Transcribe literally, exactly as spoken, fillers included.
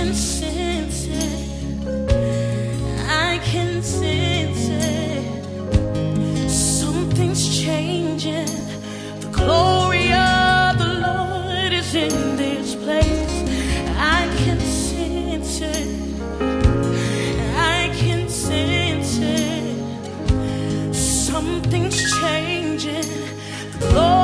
can sense it. I can sense it. Something's changing. The glory of the Lord is in this place. I can sense it. I can sense it. Something's changing. The glory